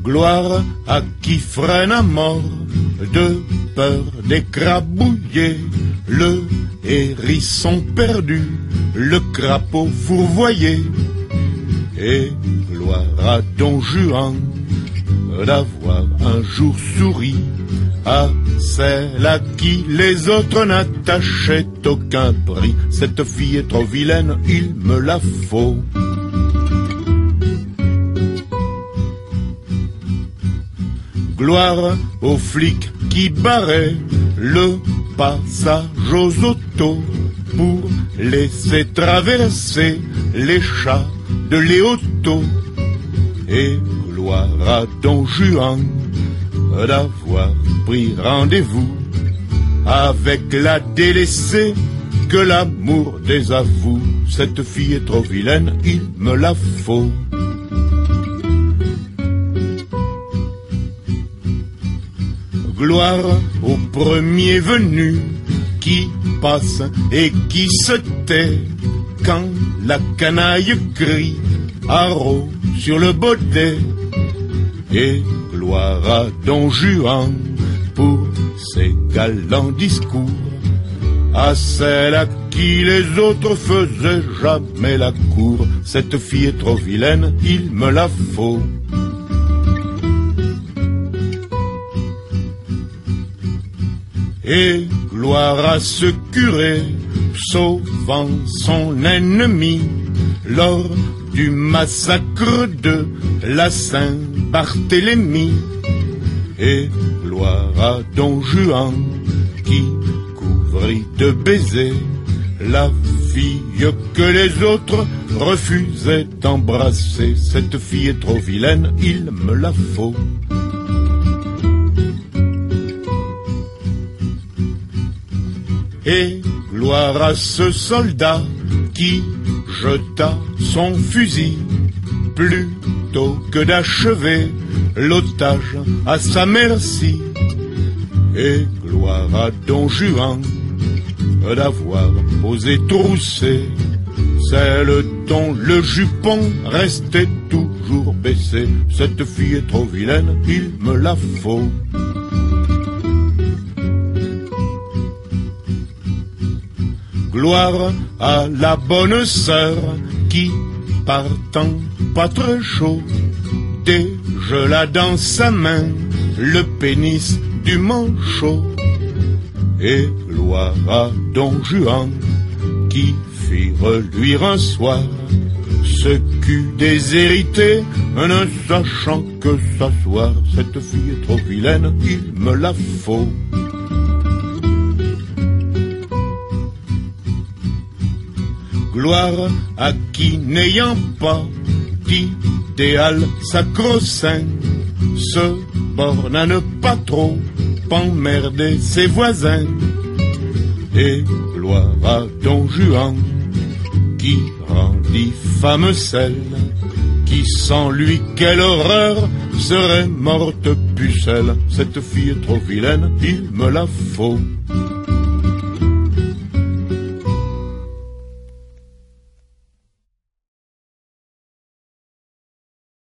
Gloire à qui freine à mort de peur d'écrabouiller le hérisson perdu, le crapaud fourvoyé. Et gloire à Don Juan d'avoir un jour souri à celle à qui les autres n'attachaient aucun prix. Cette fille est trop vilaine, il me la faut. Gloire aux flics qui barraient le passage aux autos pour laisser traverser les chats de Léoto. Et gloire à Don Juan d'avoir pris rendez-vous avec la délaissée que l'amour désavoue. Cette fille est trop vilaine, il me la faut. Gloire au premier venu qui passe et qui se tait quand la canaille crie haro sur le baudet. Et gloire à Don Juan pour ses galants discours, à celle à qui les autres faisaient jamais la cour. Cette fille est trop vilaine, il me la faut. Et gloire à ce curé sauvant son ennemi lors du massacre de la Saint-Barthélemy. Et gloire à Don Juan qui couvrit de baisers la fille que les autres refusaient d'embrasser. Cette fille est trop vilaine, il me la faut. Et gloire à ce soldat qui jeta son fusil plutôt que d'achever l'otage à sa merci. Et gloire à Don Juan d'avoir osé trousser celle dont le jupon restait toujours baissé. Cette fille est trop vilaine, il me la faut. Gloire à la bonne sœur qui, partant pas très chaud, dégela dans sa main le pénis du manchot. Et gloire à Don Juan qui fit reluire un soir ce cul déshérité, ne sachant que s'asseoir. Cette fille est trop vilaine, il me la faut. Gloire à qui, n'ayant pas d'idéal sacro-saint, se borne à ne pas trop emmerder ses voisins. Et gloire à Don Juan qui rendit femme celle qui sans lui, quelle horreur, serait morte pucelle. Cette fille est trop vilaine, il me la faut.